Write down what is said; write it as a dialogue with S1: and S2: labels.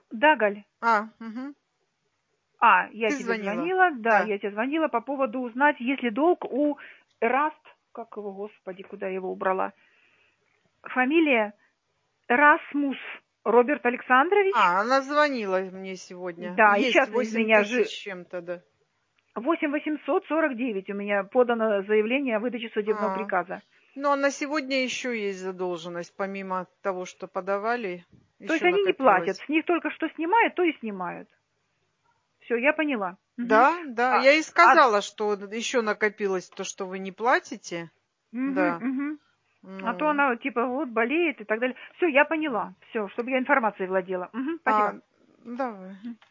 S1: Да, Галь.
S2: Угу.
S1: Я
S2: Ты
S1: тебе
S2: звонила?
S1: звонила, да,
S2: Да.
S1: я тебе звонила по поводу узнать, есть ли долг у Эраст, как его, господи, куда я его убрала, фамилия Расмус Роберт Александрович.
S2: Она звонила мне сегодня.
S1: Да, и
S2: Есть
S1: сейчас из
S2: 8
S1: меня
S2: тысяч с чем-то, да.
S1: 8849 у меня подано заявление о выдаче судебного
S2: А,
S1: приказа.
S2: Ну, а на сегодня еще есть задолженность, помимо того, что подавали,
S1: То есть
S2: еще
S1: они не платят,
S2: накопилось.
S1: с них только что снимают, то и снимают. Все, я поняла. Мгм.
S2: Да,
S1: А,
S2: я и
S1: а,
S2: сказала, что еще накопилось то, что вы не платите.
S1: мгм,
S2: Да.
S1: мгм. А то
S2: Ну,
S1: она типа вот болеет и так далее. Все, я поняла. Все, чтобы я информацией владела. Мгм, спасибо.
S2: давай.